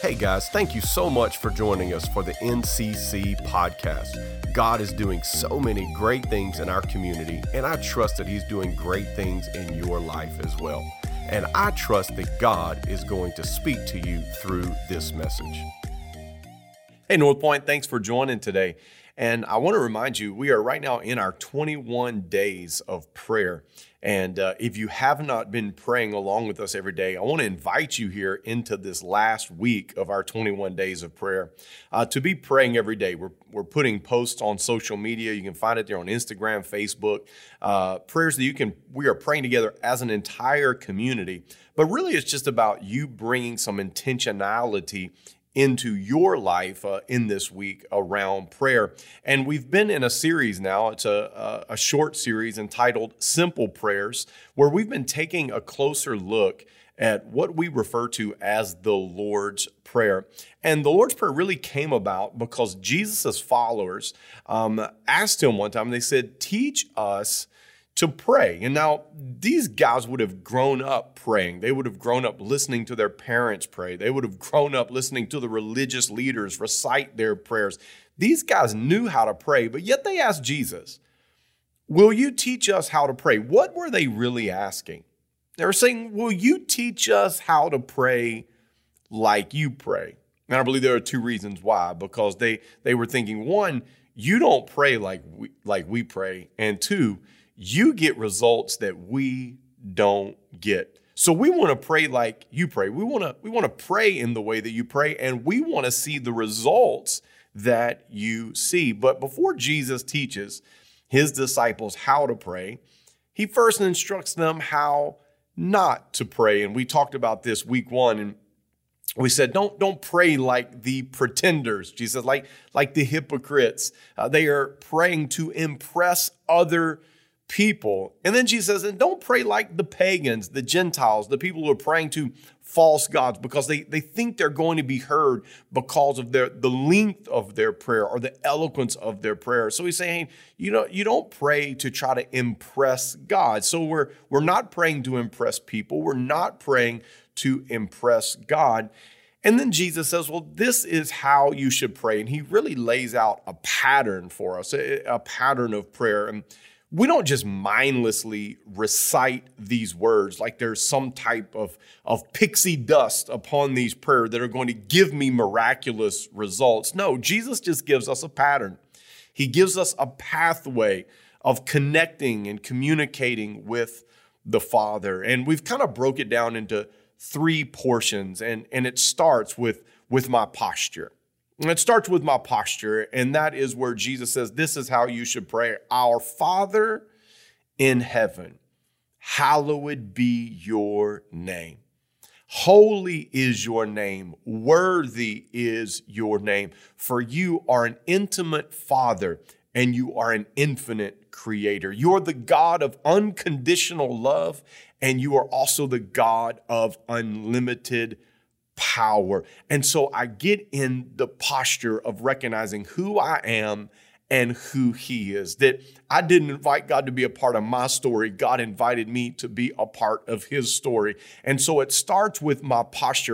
Hey guys, thank you so much for joining us for the NCC podcast. God is doing so many great things in our community, and I trust that He's doing great things in your life as well. And I trust that God is going to speak to you through this message. Hey, North Point, thanks for joining today. And I want to remind you, we are right now in our 21 days of prayer. And if you have not been praying along with us every day, I want to invite you here into this last week of our 21 days of prayer to be praying every day. We're putting posts on social media. You can find it there on Instagram, Facebook, prayers that we are praying together as an entire community. But really, it's just about you bringing some intentionality into your life in this week around prayer. And we've been in a series now. It's a short series entitled Simple Prayers, where we've been taking a closer look at what we refer to as the Lord's Prayer. And the Lord's Prayer really came about because Jesus' followers asked Him one time, they said, teach us to pray. And now these guys would have grown up praying. They would have grown up listening to their parents pray. They would have grown up listening to the religious leaders recite their prayers. These guys knew how to pray, but yet they asked Jesus, will you teach us how to pray? What were they really asking? They were saying, will you teach us how to pray like you pray? And I believe there are two reasons why, because they were thinking, one, you don't pray like we pray, and two, you get results that we don't get. So we want to pray like you pray. We want to pray in the way that you pray, and we want to see the results that you see. But before Jesus teaches His disciples how to pray, He first instructs them how not to pray. And we talked about this week one, and we said, don't pray like the pretenders. Jesus said, like the hypocrites. They are praying to impress other people. And then Jesus says, and don't pray like the pagans, the Gentiles, the people who are praying to false gods, because they think they're going to be heard because of the length of their prayer or the eloquence of their prayer. So he's saying, you don't pray to try to impress God. So we're not praying to impress people. We're not praying to impress God. And then Jesus says, well, this is how you should pray. And He really lays out a pattern for us, a pattern of prayer. And we don't just mindlessly recite these words like there's some type of pixie dust upon these prayers that are going to give me miraculous results. No, Jesus just gives us a pattern. He gives us a pathway of connecting and communicating with the Father. And we've kind of broke it down into three portions, and it starts with my posture. And it starts with my posture, and that is where Jesus says, this is how you should pray. Our Father in heaven, hallowed be your name. Holy is your name. Worthy is your name. For you are an intimate Father, and you are an infinite Creator. You are the God of unconditional love, and you are also the God of unlimited power. And so I get in the posture of recognizing who I am and who He is. That I didn't invite God to be a part of my story. God invited me to be a part of His story. And so it starts with my posture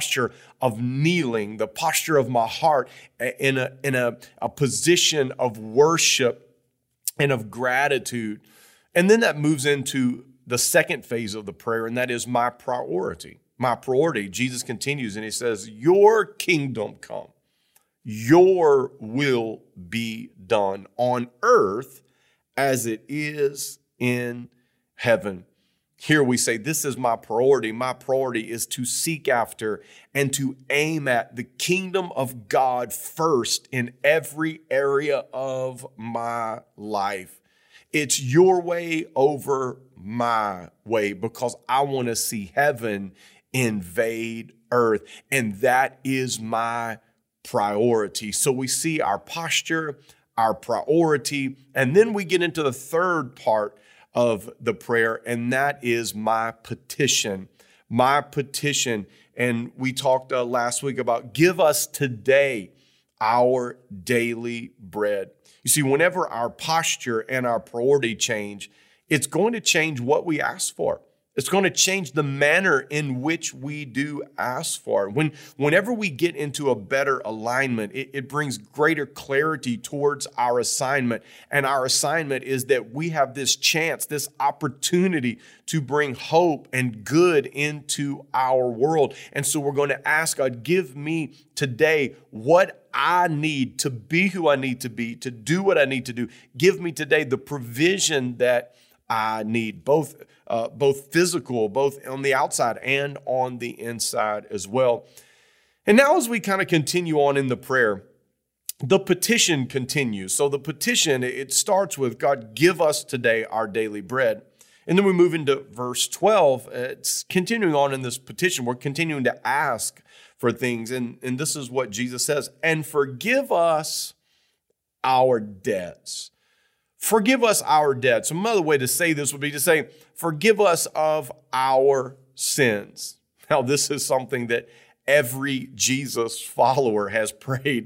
of kneeling, the posture of my heart in a position of worship and of gratitude. And then that moves into the second phase of the prayer, and that is my priority. My priority. Jesus continues and He says, your kingdom come, your will be done on earth as it is in heaven. Here we say, this is my priority. My priority is to seek after and to aim at the kingdom of God first in every area of my life. It's your way over my way, because I want to see heaven invade earth. And that is my priority. So we see our posture, our priority, and then we get into the third part of the prayer, and that is my petition. My petition. And we talked last week about give us today our daily bread. You see, whenever our posture and our priority change, it's going to change what we ask for. It's going to change the manner in which we do ask for. Whenever we get into a better alignment, it brings greater clarity towards our assignment. And our assignment is that we have this chance, this opportunity to bring hope and good into our world. And so we're going to ask God, give me today what I need to be who I need to be, to do what I need to do. Give me today the provision that I need, both physical, both on the outside and on the inside as well. And now as we kind of continue on in the prayer, the petition continues. So the petition, it starts with, God, give us today our daily bread. And then we move into verse 12. It's continuing on in this petition. We're continuing to ask for things. And this is what Jesus says, and forgive us our debts. Forgive us our debts. Another way to say this would be to say, forgive us of our sins. Now, this is something that every Jesus follower has prayed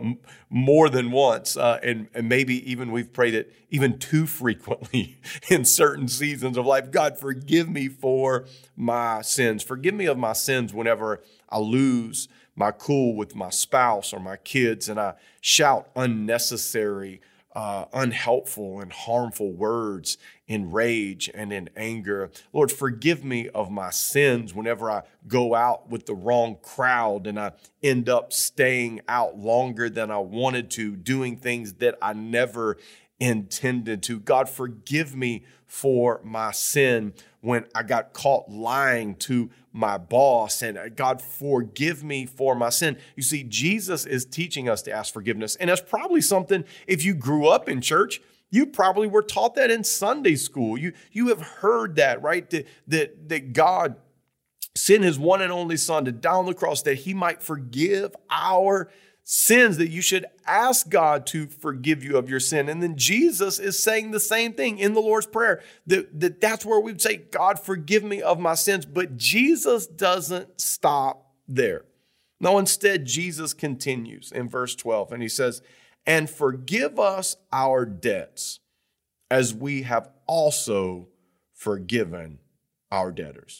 more than once. And maybe even we've prayed it even too frequently in certain seasons of life. God, forgive me for my sins. Forgive me of my sins whenever I lose my cool with my spouse or my kids and I shout unnecessary unhelpful and harmful words in rage and in anger. Lord, forgive me of my sins whenever I go out with the wrong crowd and I end up staying out longer than I wanted to, doing things that I never intended to. God, forgive me for my sin when I got caught lying to my boss, and God, forgive me for my sin. You see, Jesus is teaching us to ask forgiveness, and that's probably something, if you grew up in church, you probably were taught that in Sunday school. You have heard that, right? That God sent his one and only Son to die on the cross that he might forgive our sins, that you should ask God to forgive you of your sin. And then Jesus is saying the same thing in the Lord's Prayer, that's where we'd say, God, forgive me of my sins. But Jesus doesn't stop there. No, instead, Jesus continues in verse 12, and he says, and forgive us our debts as we have also forgiven our debtors.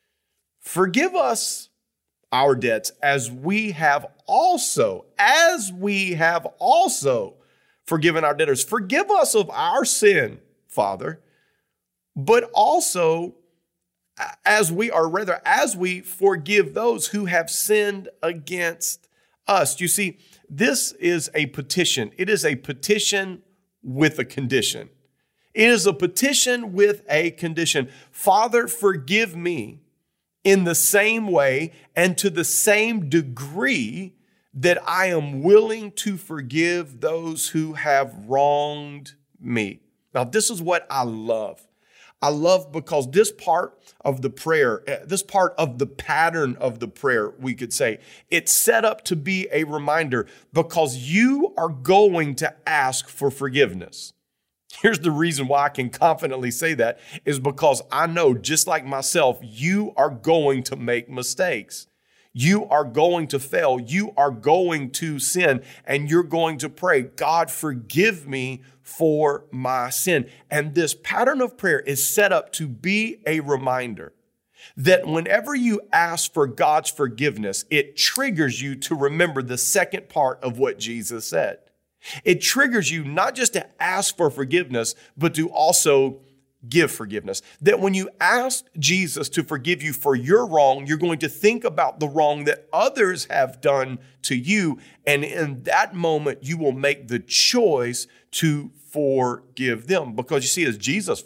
Forgive us our debts as we have also forgiven our debtors. Forgive us of our sin, Father, but also as we forgive those who have sinned against us. You see, this is a petition. It is a petition with a condition. It is a petition with a condition. Father, forgive me in the same way and to the same degree that I am willing to forgive those who have wronged me. Now, this is what I love. I love because this part of the prayer, this part of the pattern of the prayer, we could say, it's set up to be a reminder because you are going to ask for forgiveness. Here's the reason why I can confidently say that is because I know, just like myself, you are going to make mistakes. You are going to fail. You are going to sin, and you're going to pray, God, forgive me for my sin. And this pattern of prayer is set up to be a reminder that whenever you ask for God's forgiveness, it triggers you to remember the second part of what Jesus said. It triggers you not just to ask for forgiveness, but to also give forgiveness. That when you ask Jesus to forgive you for your wrong, you're going to think about the wrong that others have done to you. And in that moment, you will make the choice to forgive them. Because you see, as Jesus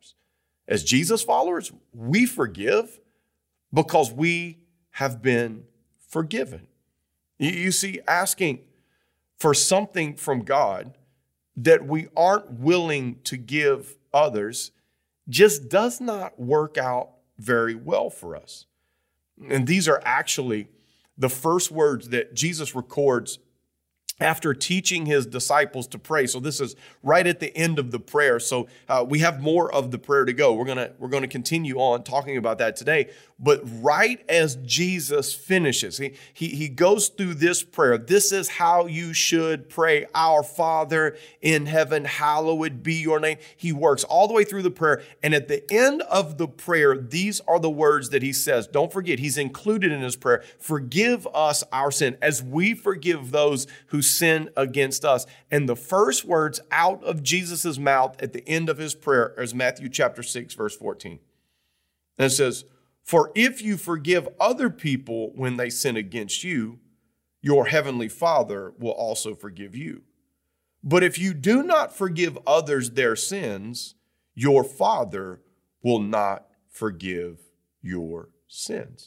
followers, we forgive because we have been forgiven. You see, asking for something from God that we aren't willing to give others just does not work out very well for us. And these are actually the first words that Jesus records after teaching his disciples to pray. So this is right at the end of the prayer. So we have more of the prayer to go. We're gonna continue on talking about that today. But right as Jesus finishes, he goes through this prayer. This is how you should pray. Our Father in heaven, hallowed be your name. He works all the way through the prayer. And at the end of the prayer, these are the words that he says. Don't forget, he's included in his prayer. Forgive us our sin as we forgive those who sin against us. And the first words out of Jesus' mouth at the end of his prayer is Matthew chapter 6, verse 14. And it says, for if you forgive other people when they sin against you, your heavenly Father will also forgive you. But if you do not forgive others their sins, your Father will not forgive your sins.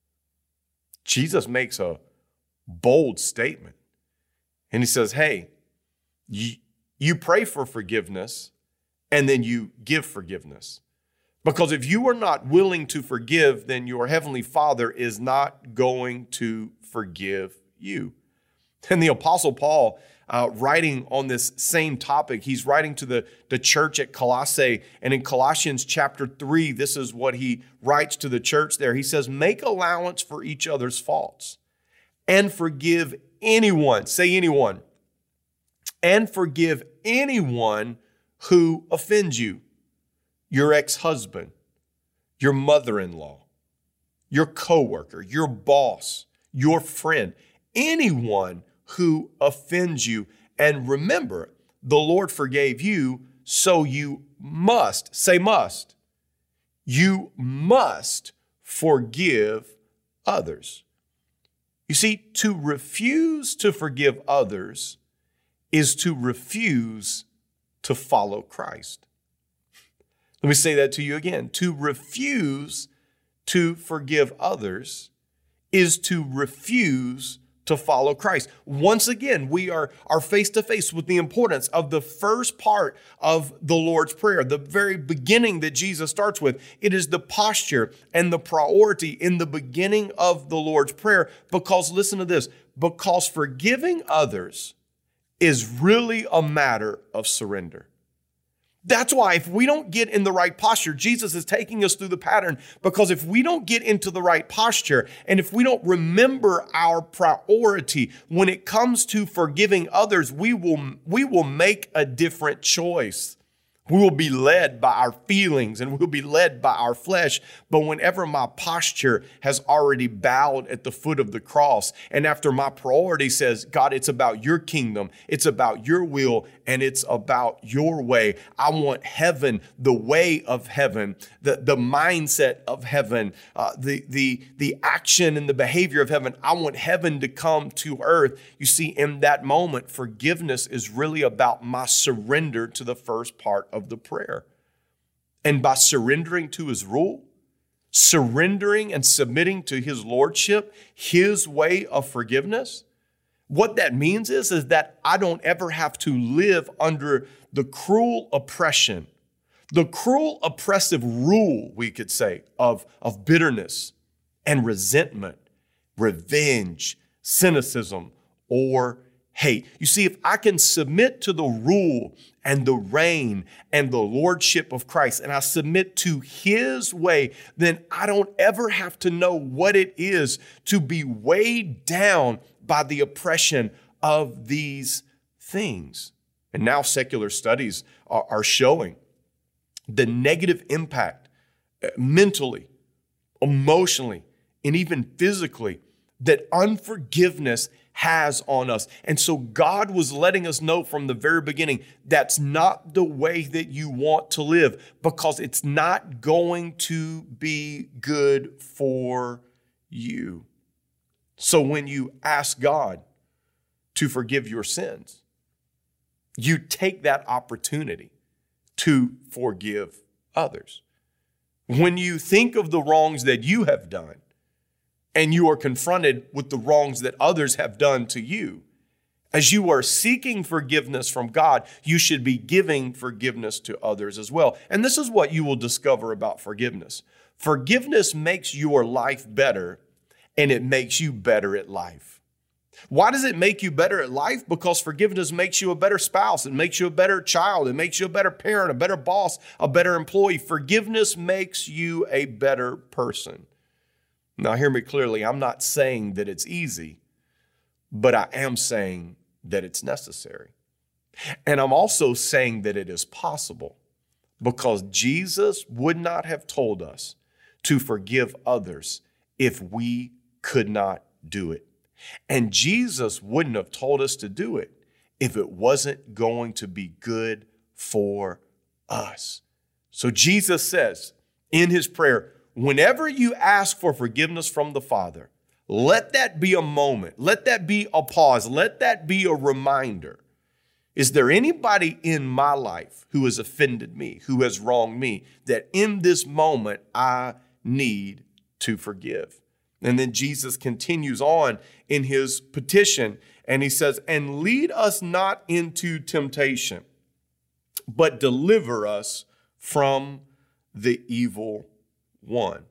Jesus makes a bold statement. And he says, hey, you pray for forgiveness and then you give forgiveness. Because if you are not willing to forgive, then your heavenly Father is not going to forgive you. And the Apostle Paul, writing on this same topic, he's writing to the church at Colossae. And in Colossians chapter 3, this is what he writes to the church there. He says, make allowance for each other's faults and forgive anyone, say anyone, and forgive anyone who offends you. Your ex-husband, your mother-in-law, your coworker, your boss, your friend, anyone who offends you. And remember, the Lord forgave you, so you must, say must, you must forgive others. You see, to refuse to forgive others is to refuse to follow Christ. Let me say that to you again. To refuse to forgive others is to refuse to follow Christ. Once again, we are face to face with the importance of the first part of the Lord's Prayer, the very beginning that Jesus starts with. It is the posture and the priority in the beginning of the Lord's Prayer because, listen to this, because forgiving others is really a matter of surrender. That's why if we don't get in the right posture, Jesus is taking us through the pattern, because if we don't get into the right posture and if we don't remember our priority when it comes to forgiving others, we will make a different choice. We will be led by our feelings and we'll be led by our flesh. But whenever my posture has already bowed at the foot of the cross, and after my priority says, God, it's about your kingdom, it's about your will, and it's about your way. I want heaven, the way of heaven, the mindset of heaven, the action and the behavior of heaven. I want heaven to come to earth. You see, in that moment, forgiveness is really about my surrender to the first part of the prayer. And by surrendering to his rule, surrendering and submitting to his lordship, his way of forgiveness, what that means is that I don't ever have to live under the cruel oppression, the cruel oppressive rule, we could say, of bitterness and resentment, revenge, cynicism, or hate. You see, if I can submit to the rule and the reign and the lordship of Christ, and I submit to his way, then I don't ever have to know what it is to be weighed down by the oppression of these things. And now secular studies are showing the negative impact mentally, emotionally, and even physically that unforgiveness has on us. And so God was letting us know from the very beginning, that's not the way that you want to live, because it's not going to be good for you. So when you ask God to forgive your sins, you take that opportunity to forgive others. When you think of the wrongs that you have done, and you are confronted with the wrongs that others have done to you, as you are seeking forgiveness from God, you should be giving forgiveness to others as well. And this is what you will discover about forgiveness. Forgiveness makes your life better, and it makes you better at life. Why does it make you better at life? Because forgiveness makes you a better spouse. It makes you a better child. It makes you a better parent, a better boss, a better employee. Forgiveness makes you a better person. Now, hear me clearly. I'm not saying that it's easy, but I am saying that it's necessary. And I'm also saying that it is possible, because Jesus would not have told us to forgive others if we could not do it. And Jesus wouldn't have told us to do it if it wasn't going to be good for us. So Jesus says in his prayer, whenever you ask for forgiveness from the Father, let that be a moment. Let that be a pause. Let that be a reminder. Is there anybody in my life who has offended me, who has wronged me, that in this moment I need to forgive? And then Jesus continues on in his petition, and he says, and lead us not into temptation, but deliver us from the evil one.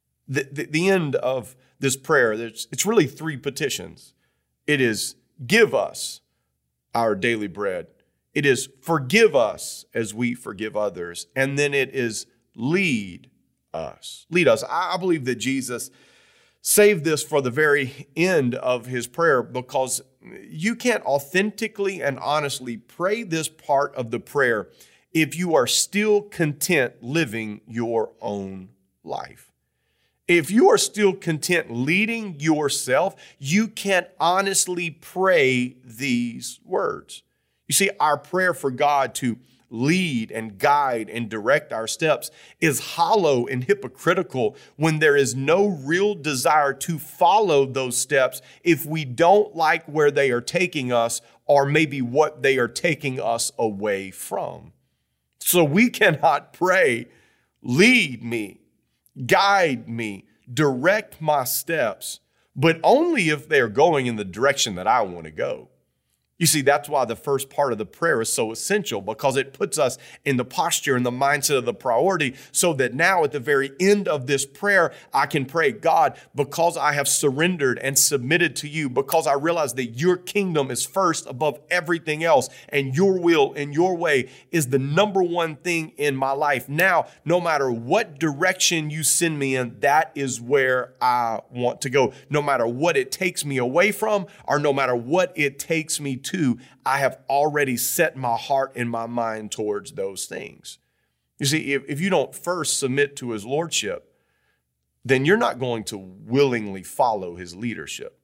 The end of this prayer, it's really three petitions. It is give us our daily bread. It is forgive us as we forgive others. And then it is lead us. Lead us. I believe that Jesus saved this for the very end of his prayer, because you can't authentically and honestly pray this part of the prayer if you are still content living your own life. If you are still content leading yourself, you can't honestly pray these words. You see, our prayer for God to lead and guide and direct our steps is hollow and hypocritical when there is no real desire to follow those steps if we don't like where they are taking us, or maybe what they are taking us away from. So we cannot pray, lead me, guide me, direct my steps, but only if they're going in the direction that I want to go. You see, that's why the first part of the prayer is so essential, because it puts us in the posture and the mindset of the priority, so that now at the very end of this prayer, I can pray, God, because I have surrendered and submitted to you, because I realize that your kingdom is first above everything else, and your will and your way is the number one thing in my life. Now, no matter what direction you send me in, that is where I want to go. No matter what it takes me away from, or no matter what it takes me to, I have already set my heart and my mind towards those things. You see, if you don't first submit to his lordship, then you're not going to willingly follow his leadership.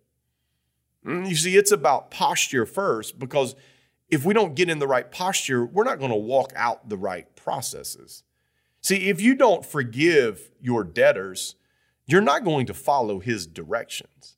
You see, it's about posture first, because if we don't get in the right posture, we're not going to walk out the right processes. See, if you don't forgive your debtors, you're not going to follow his directions.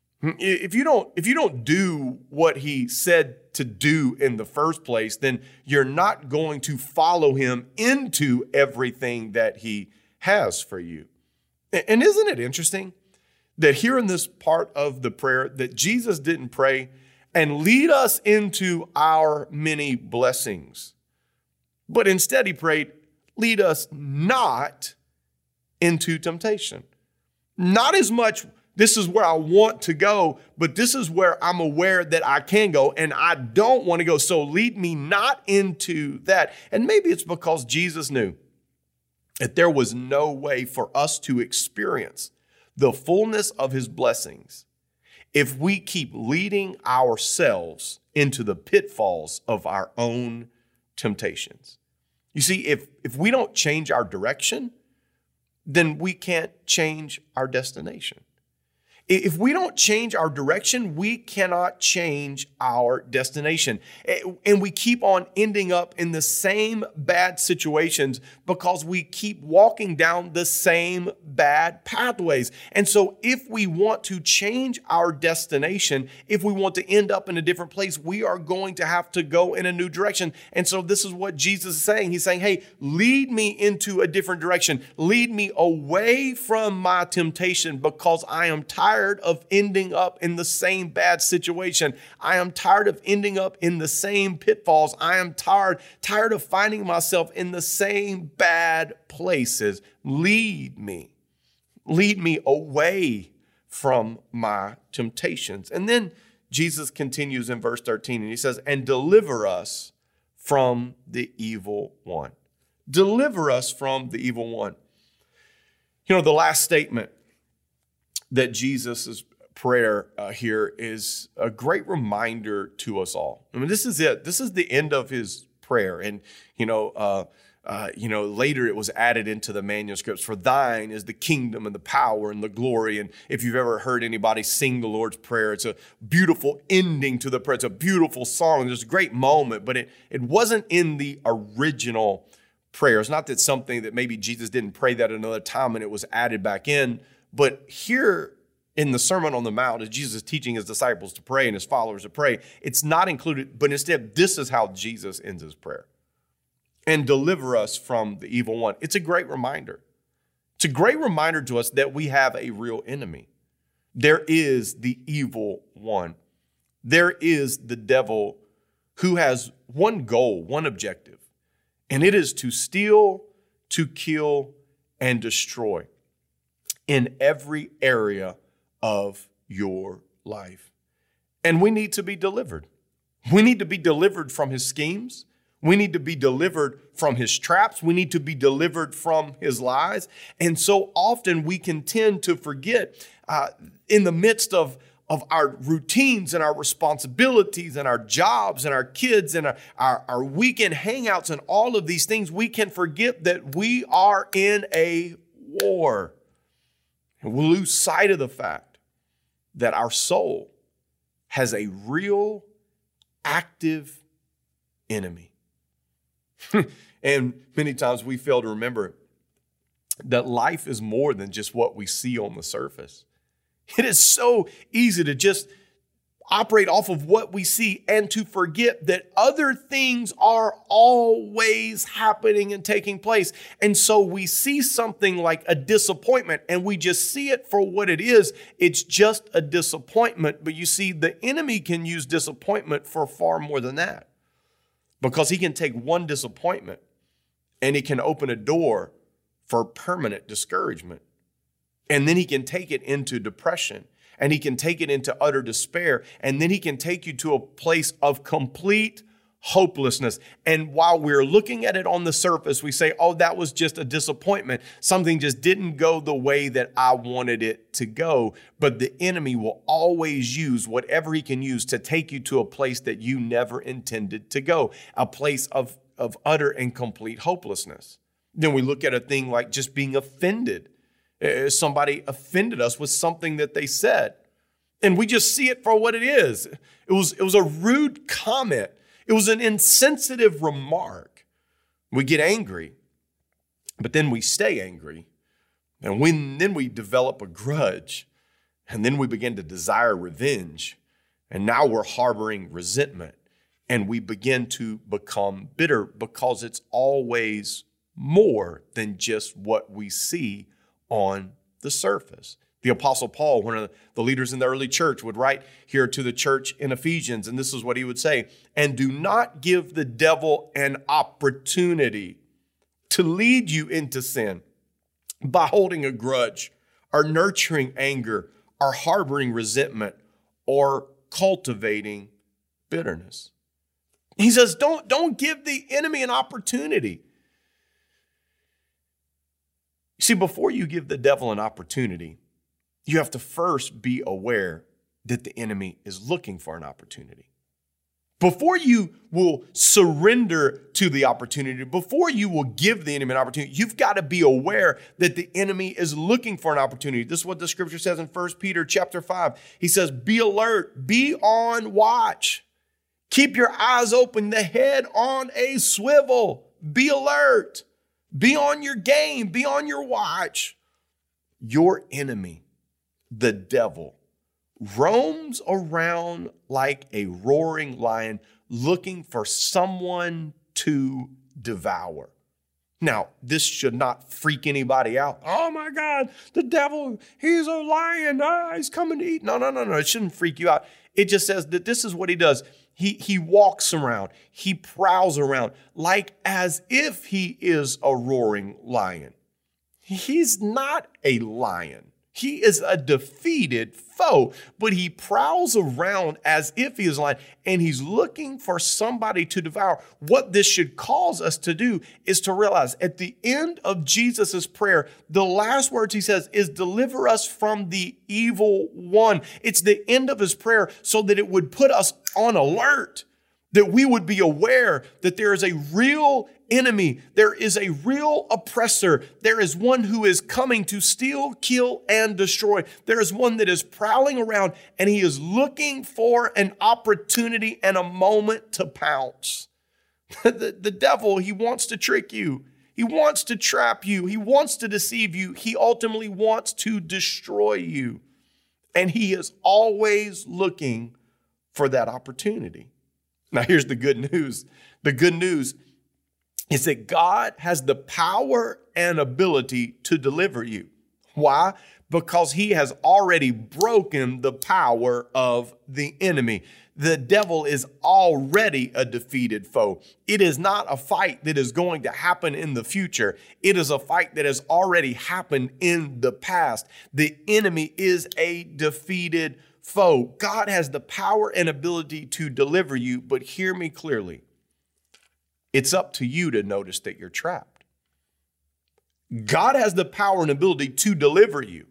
If you don't do what he said to do in the first place, then you're not going to follow him into everything that he has for you. And isn't it interesting that here in this part of the prayer that Jesus didn't pray and lead us into our many blessings, but instead he prayed, lead us not into temptation. Not as much, this is where I want to go, but this is where I'm aware that I can go and I don't want to go. So lead me not into that. And maybe it's because Jesus knew that there was no way for us to experience the fullness of his blessings if we keep leading ourselves into the pitfalls of our own temptations. You see, if we don't change our direction, then we can't change our destination. If we don't change our direction, we cannot change our destination. And we keep on ending up in the same bad situations because we keep walking down the same bad pathways. And so if we want to change our destination, if we want to end up in a different place, we are going to have to go in a new direction. And so this is what Jesus is saying. He's saying, hey, lead me into a different direction. Lead me away from my temptation because I am tired of ending up in the same bad situation. I am tired of ending up in the same pitfalls. I am tired of finding myself in the same bad places. Lead me away from my temptations. And then Jesus continues in verse 13 and he says, and deliver us from the evil one. Deliver us from the evil one. You know, the last statement that Jesus' prayer here is a great reminder to us all. I mean, this is it. This is the end of his prayer. And, later it was added into the manuscripts. For thine is the kingdom and the power and the glory. And if you've ever heard anybody sing the Lord's Prayer, it's a beautiful ending to the prayer. It's a beautiful song. There's a great moment, but it wasn't in the original prayer. It's not that something that maybe Jesus didn't pray that another time and it was added back in. But here in the Sermon on the Mount, as Jesus is teaching his disciples to pray and his followers to pray, it's not included, but instead, this is how Jesus ends his prayer. And deliver us from the evil one. It's a great reminder. It's a great reminder to us that we have a real enemy. There is the evil one. There is the devil who has one goal, one objective, and it is to steal, to kill, and destroy in every area of your life. And we need to be delivered. We need to be delivered from his schemes. We need to be delivered from his traps. We need to be delivered from his lies. And so often we can tend to forget in the midst of our routines and our responsibilities and our jobs and our kids and our weekend hangouts and all of these things, we can forget that we are in a war. And we'll lose sight of the fact that our soul has a real active enemy. And many times we fail to remember that life is more than just what we see on the surface. It is so easy to just operate off of what we see and to forget that other things are always happening and taking place. And so we see something like a disappointment and we just see it for what it is. It's just a disappointment. But you see, the enemy can use disappointment for far more than that, because he can take one disappointment and he can open a door for permanent discouragement. And then he can take it into depression, and he can take it into utter despair. And then he can take you to a place of complete hopelessness. And while we're looking at it on the surface, we say, oh, that was just a disappointment. Something just didn't go the way that I wanted it to go. But the enemy will always use whatever he can use to take you to a place that you never intended to go, a place of utter and complete hopelessness. Then we look at a thing like just being offended. Somebody offended us with something that they said, and we just see it for what it is. It was a rude comment. It was an insensitive remark. We get angry, but then we stay angry, and then we develop a grudge, and then we begin to desire revenge, and now we're harboring resentment, and we begin to become bitter because it's always more than just what we see on the surface. The Apostle Paul, one of the leaders in the early church, would write here to the church in Ephesians, and this is what he would say: and do not give the devil an opportunity to lead you into sin by holding a grudge or nurturing anger or harboring resentment or cultivating bitterness. He says, don't give the enemy an opportunity. See, before you give the devil an opportunity, you have to first be aware that the enemy is looking for an opportunity. Before you will surrender to the opportunity, before you will give the enemy an opportunity, you've got to be aware that the enemy is looking for an opportunity. This is what the scripture says in 1 Peter chapter 5. He says, be alert, be on watch. Keep your eyes open, the head on a swivel. Be alert. Be on your game. Be on your watch. Your enemy, the devil, roams around like a roaring lion looking for someone to devour. Now, this should not freak anybody out. Oh my God, the devil, he's a lion. He's coming to eat. No. It shouldn't freak you out. It just says that this is what he does. He walks around, he prowls around like as if he is a roaring lion. He's not a lion. He is a defeated foe, but he prowls around as if he is lying, and he's looking for somebody to devour. What this should cause us to do is to realize at the end of Jesus's prayer, the last words he says is, deliver us from the evil one. It's the end of his prayer so that it would put us on alert, that we would be aware that there is a real enemy. There is a real oppressor. There is one who is coming to steal, kill, and destroy. There is one that is prowling around, and he is looking for an opportunity and a moment to pounce. The devil, he wants to trick you. He wants to trap you. He wants to deceive you. He ultimately wants to destroy you. And he is always looking for that opportunity. Now, here's the good news. The good news is that God has the power and ability to deliver you. Why? Because he has already broken the power of the enemy. The devil is already a defeated foe. It is not a fight that is going to happen in the future. It is a fight that has already happened in the past. The enemy is a defeated foe. God has the power and ability to deliver you, but hear me clearly. It's up to you to notice that you're trapped. God has the power and ability to deliver you,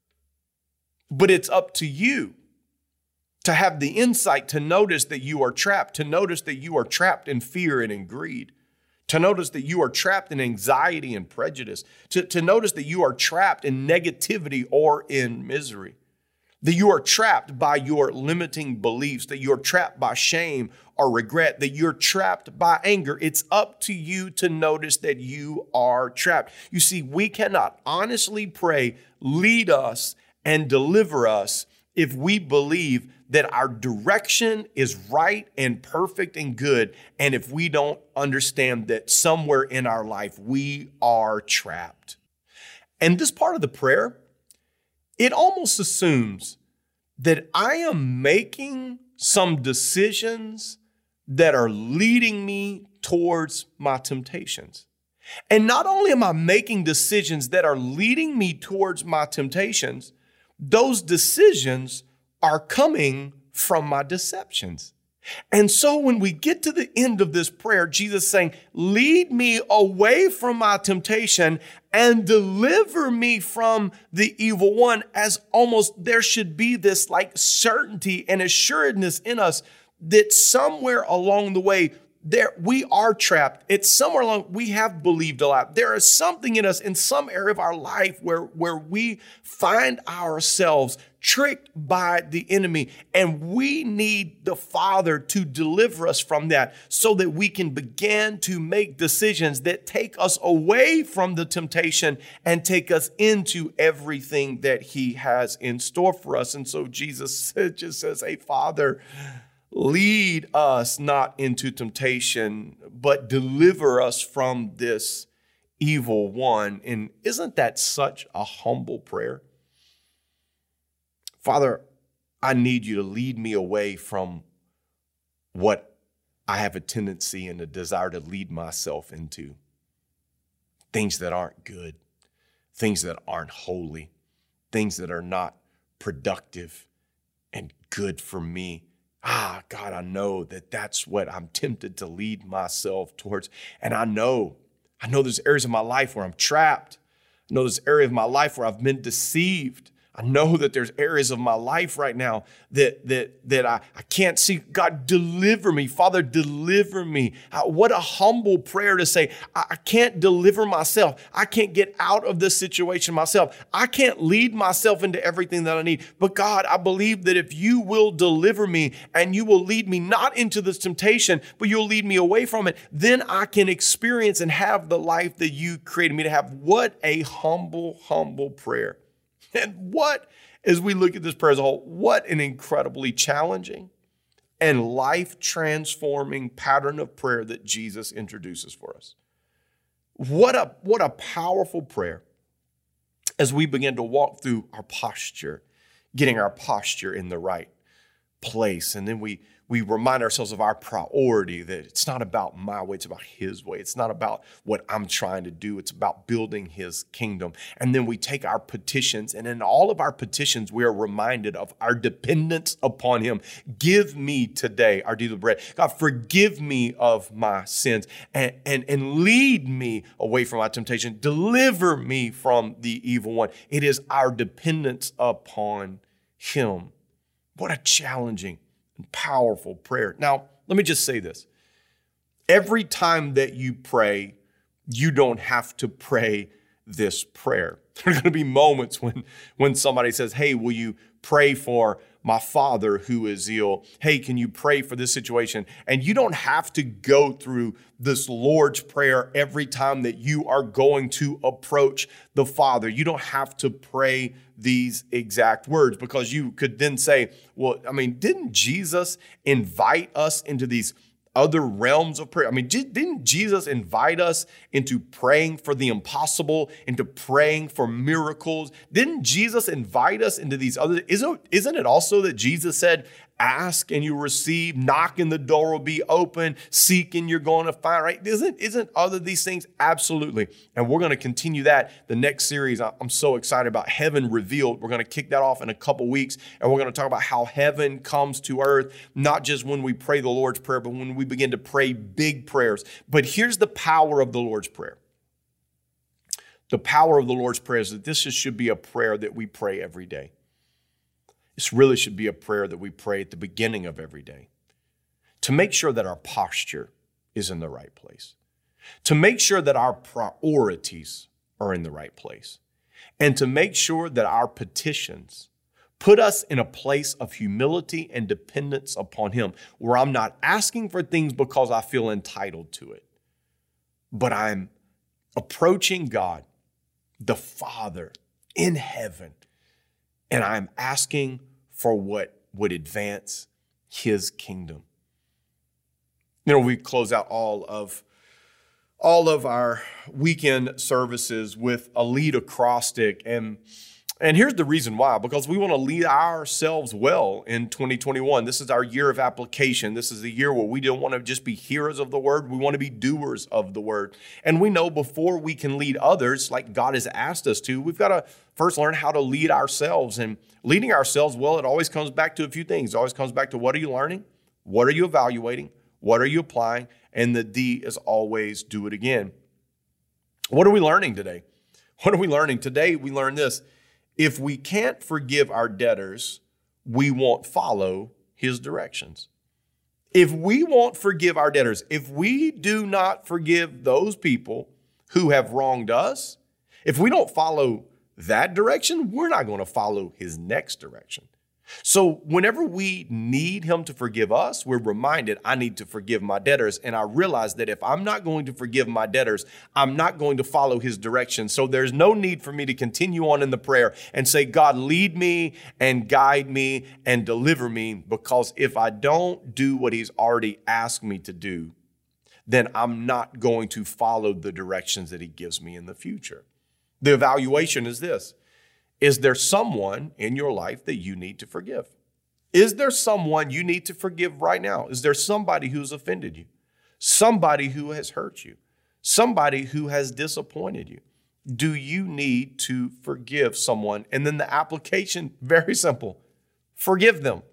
but it's up to you to have the insight to notice that you are trapped, to notice that you are trapped in fear and in greed, to notice that you are trapped in anxiety and prejudice, to notice that you are trapped in negativity or in misery, that you are trapped by your limiting beliefs, that you're trapped by shame or regret, that you're trapped by anger. It's up to you to notice that you are trapped. You see, we cannot honestly pray, lead us and deliver us if we believe that our direction is right and perfect and good, and if we don't understand that somewhere in our life we are trapped. And this part of the prayer, it almost assumes that I am making some decisions that are leading me towards my temptations. And not only am I making decisions that are leading me towards my temptations, those decisions are coming from my deceptions. And so when we get to the end of this prayer, Jesus is saying, lead me away from my temptation and deliver me from the evil one, as almost there should be this like certainty and assuredness in us that somewhere along the way, there we are trapped. It's somewhere along, we have believed a lot. There is something in us in some area of our life where we find ourselves tricked by the enemy, and we need the Father to deliver us from that so that we can begin to make decisions that take us away from the temptation and take us into everything that he has in store for us. And so Jesus just says, hey, Father, lead us not into temptation, but deliver us from this evil one. And isn't that such a humble prayer? Father, I need you to lead me away from what I have a tendency and a desire to lead myself into. Things that aren't good, things that aren't holy, things that are not productive and good for me. God, I know that that's what I'm tempted to lead myself towards. And I know there's areas of my life where I'm trapped. I know there's areas of my life where I've been deceived. I know that there's areas of my life right now that I can't see. God, deliver me. Father, deliver me. What a humble prayer to say, I can't deliver myself. I can't get out of this situation myself. I can't lead myself into everything that I need. But God, I believe that if you will deliver me and you will lead me not into this temptation, but you'll lead me away from it, then I can experience and have the life that you created me to have. What a humble, humble prayer. And what, as we look at this prayer as a whole, what an incredibly challenging and life-transforming pattern of prayer that Jesus introduces for us. What a powerful prayer as we begin to walk through our posture, getting our posture in the right place. And then we remind ourselves of our priority, that it's not about my way, it's about his way. It's not about what I'm trying to do. It's about building his kingdom. And then we take our petitions, and in all of our petitions, we are reminded of our dependence upon him. Give me today our daily bread. God, forgive me of my sins and lead me away from my temptation. Deliver me from the evil one. It is our dependence upon him. What a challenging and powerful prayer. Now, let me just say this. Every time that you pray, you don't have to pray this prayer. There are going to be moments when somebody says, hey, will you pray for my father who is ill? Hey, can you pray for this situation? And you don't have to go through this Lord's Prayer every time that you are going to approach the Father. You don't have to pray these exact words, because you could then say, well, I mean, didn't Jesus invite us into these other realms of prayer? I mean, didn't Jesus invite us into praying for the impossible, into praying for miracles? Didn't Jesus invite us into these other? Isn't it also that Jesus said, ask and you receive, knock and the door will be open, seek and you're going to find, right? Isn't other these things? Absolutely. And we're going to continue that. The next series, I'm so excited about Heaven Revealed. We're going to kick that off in a couple weeks, and we're going to talk about how heaven comes to earth, not just when we pray the Lord's Prayer, but when we begin to pray big prayers. But here's the power of the Lord's Prayer. The power of the Lord's Prayer is that this should be a prayer that we pray every day. This really should be a prayer that we pray at the beginning of every day, to make sure that our posture is in the right place, to make sure that our priorities are in the right place, and to make sure that our petitions put us in a place of humility and dependence upon him, where I'm not asking for things because I feel entitled to it, but I'm approaching God, the Father in heaven, and I'm asking for what would advance his kingdom. You know, we close out all of our weekend services with a lead acrostic. And here's the reason why, because we want to lead ourselves well in 2021. This is our year of application. This is the year where we don't want to just be hearers of the word. We want to be doers of the word. And we know before we can lead others like God has asked us to, we've got to first learn how to lead ourselves. And leading ourselves well, it always comes back to a few things. It always comes back to, what are you learning? What are you evaluating? What are you applying? And the D is always do it again. What are we learning today? What are we learning? Today we learn this. If we can't forgive our debtors, we won't follow his directions. If we won't forgive our debtors, if we do not forgive those people who have wronged us, if we don't follow that direction, we're not going to follow his next direction. So whenever we need him to forgive us, we're reminded, I need to forgive my debtors. And I realize that if I'm not going to forgive my debtors, I'm not going to follow his direction. So there's no need for me to continue on in the prayer and say, God, lead me and guide me and deliver me. Because if I don't do what he's already asked me to do, then I'm not going to follow the directions that he gives me in the future. The evaluation is this. Is there someone in your life that you need to forgive? Is there someone you need to forgive right now? Is there somebody who's offended you? Somebody who has hurt you? Somebody who has disappointed you? Do you need to forgive someone? And then the application, very simple. Forgive them.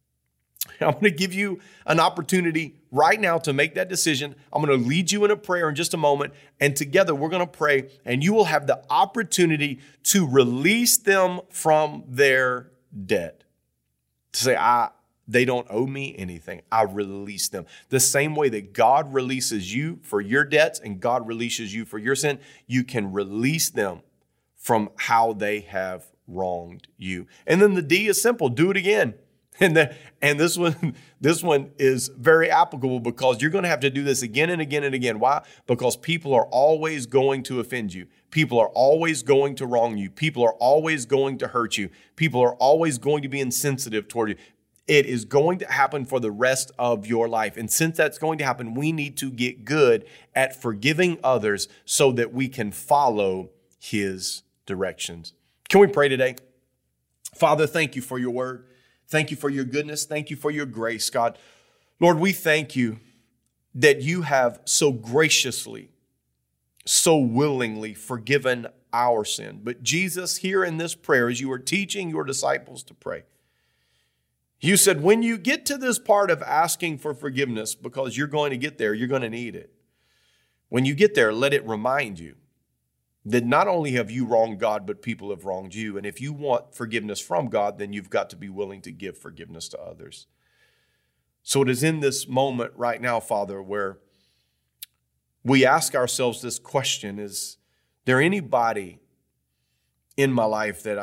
I'm going to give you an opportunity right now to make that decision. I'm going to lead you in a prayer in just a moment. And together we're going to pray, and you will have the opportunity to release them from their debt. To say, they don't owe me anything. I release them. The same way that God releases you for your debts and God releases you for your sin, you can release them from how they have wronged you. And then the D is simple. Do it again. And this one is very applicable, because you're going to have to do this again and again and again. Why? Because people are always going to offend you. People are always going to wrong you. People are always going to hurt you. People are always going to be insensitive toward you. It is going to happen for the rest of your life. And since that's going to happen, we need to get good at forgiving others so that we can follow his directions. Can we pray today? Father, thank you for your word. Thank you for your goodness. Thank you for your grace, God. Lord, we thank you that you have so graciously, so willingly forgiven our sin. But Jesus, here in this prayer, as you were teaching your disciples to pray, you said, when you get to this part of asking for forgiveness, because you're going to get there, you're going to need it. When you get there, let it remind you that not only have you wronged God, but people have wronged you. And if you want forgiveness from God, then you've got to be willing to give forgiveness to others. So it is in this moment right now, Father, where we ask ourselves this question: is there anybody in my life that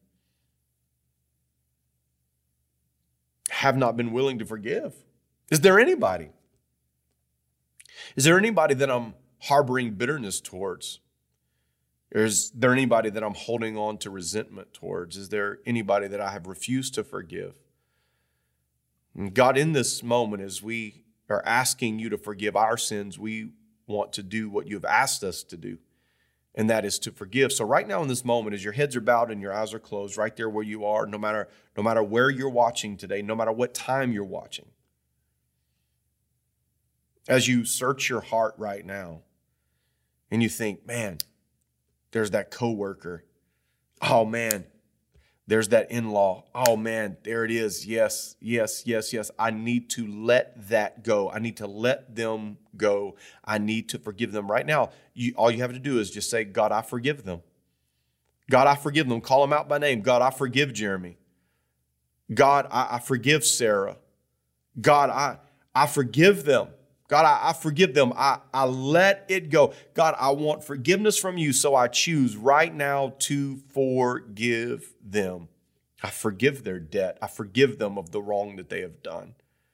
have not been willing to forgive? Is there anybody? Is there anybody that I'm harboring bitterness towards? Is there anybody that I'm holding on to resentment towards? Is there anybody that I have refused to forgive? And God, in this moment, as we are asking you to forgive our sins, we want to do what you've asked us to do, and that is to forgive. So right now in this moment, as your heads are bowed and your eyes are closed, right there where you are, no matter where you're watching today, no matter what time you're watching, as you search your heart right now and you think, man, there's that coworker. Oh man, there's that in-law. Oh man, there it is. Yes. I need to let that go. I need to let them go. I need to forgive them right now. All you have to do is just say, God, I forgive them. God, I forgive them. Call them out by name. God, I forgive Jeremy. God, I forgive Sarah. God, I forgive them. God, I forgive them. I let it go. God, I want forgiveness from you, so I choose right now to forgive them. I forgive their debt. I forgive them of the wrong that they have done.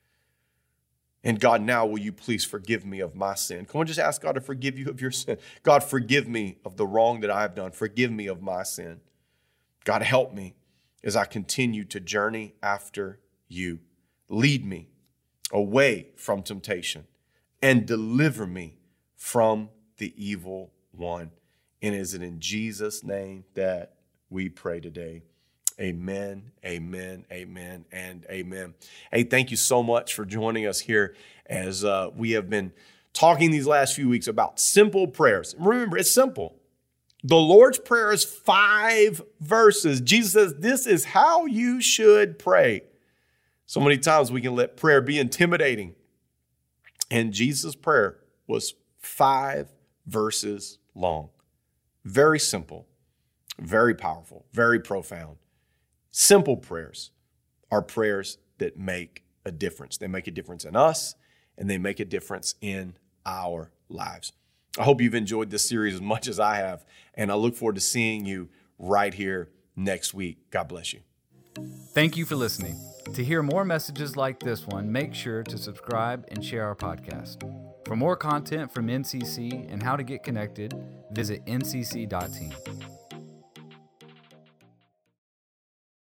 And God, now will you please forgive me of my sin? Come on, just ask God to forgive you of your sin. God, forgive me of the wrong that I have done. Forgive me of my sin. God, help me as I continue to journey after you. Lead me away from temptation and deliver me from the evil one. And is it in Jesus' name that we pray today? Amen, amen, amen, and amen. Hey, thank you so much for joining us here as we have been talking these last few weeks about simple prayers. Remember, it's simple. The Lord's Prayer is 5 verses. Jesus says, this is how you should pray. So many times we can let prayer be intimidating. And Jesus' prayer was 5 verses long. Very simple, very powerful, very profound. Simple prayers are prayers that make a difference. They make a difference in us, and they make a difference in our lives. I hope you've enjoyed this series as much as I have, and I look forward to seeing you right here next week. God bless you. Thank you for listening. To hear more messages like this one, make sure to subscribe and share our podcast. For more content from NCC and how to get connected, visit ncc.team.